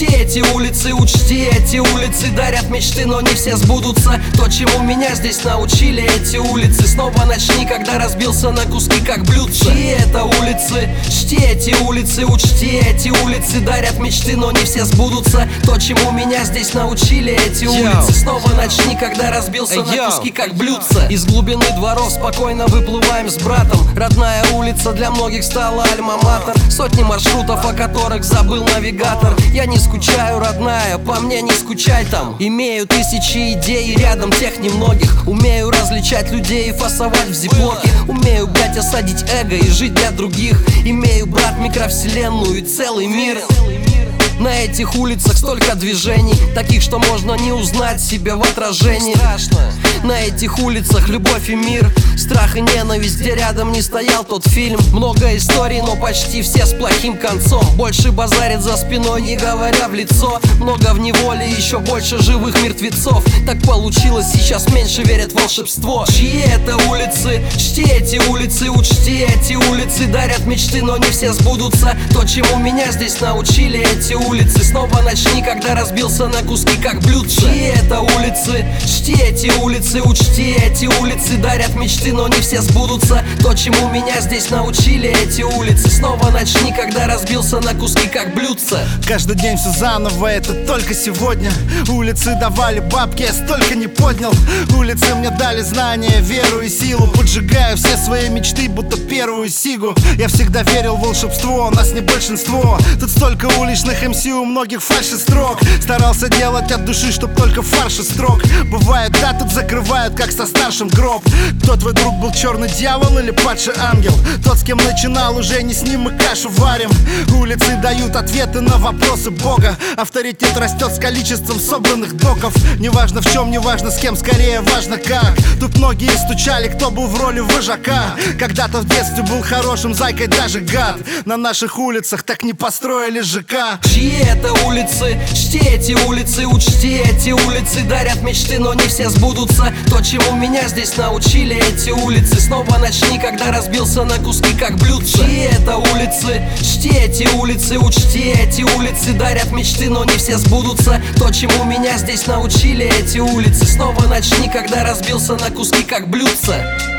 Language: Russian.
Чти эти улицы, учти, эти улицы дарят мечты, но не все сбудутся. То, чему меня здесь научили эти улицы. Снова начни, когда разбился на куски, как блюдце. Чти это улицы, чти эти улицы, учти, эти улицы дарят мечты, но не все сбудутся. То, чему меня здесь научили эти улицы. Снова начни, когда разбился на куски, как блюдце. Из глубины дворов спокойно выплываем с братом. Родная улица для многих стала альма-матер. Сотни маршрутов, о которых забыл навигатор. Я не скучаю, родная, по мне не скучай там. Имею тысячи идей, рядом тех немногих. Умею различать людей и фасовать в зиблоке. Умею, блять, осадить эго и жить для других. Имею, брат, микровселенную и целый мир. На этих улицах столько движений, таких, что можно не узнать себя в отражении. На этих улицах любовь и мир, страх и ненависть, где рядом не стоял тот фильм. Много историй, но почти все с плохим концом. Больше базарит за спиной, не говоря в лицо. Много в неволе, еще больше живых мертвецов. Так получилось, сейчас меньше верят в волшебство. Чьи это улицы? Чти эти улицы, учти, эти улицы дарят мечты, но не все сбудутся. То, чему меня здесь научили эти улицы. Снова начни, когда разбился на куски, как блюдце. Чти это улицы, чти эти улицы, учти, эти улицы дарят мечты, но не все сбудутся. То, чему меня здесь научили эти улицы. Снова начни, когда разбился на куски, как блюдце. Каждый день все заново, это только сегодня. Улицы давали бабки, я столько не поднял. Улицы мне дали знания, веру и силу. Поджигаю все свои мечты, будто первую сигу. Я всегда верил в волшебство, нас не большинство. Тут столько уличных МС, у многих фальши строк. Старался делать от души, чтоб только фарши строк. Бывает, да, тут закрывают, как со старшим гроб. Кто твой друг был, черный дьявол или падший ангел? Тот, с кем начинал, уже не с ним мы кашу варим. Улицы дают ответы на вопросы Бога. Авторитет растет с количеством собранных доков. Неважно в чем, неважно с кем, скорее важно как. Тут многие стучали, кто был в роли вожака. Когда-то в детстве был хорошим зайкой даже гад. На наших улицах так не построили ЖК. Чьи это улицы? Чти эти улицы, учти, эти улицы дарят мечты, но не все сбудутся. То, чему меня здесь научили эти улицы. Снова начни, когда разбился на куски, как блюдце. Чьи это улицы? Чти эти улицы, учти, эти улицы дарят мечты, но не все сбудутся. То, чему меня здесь научили эти улицы. Снова начни, когда разбился на куски, как блюдце.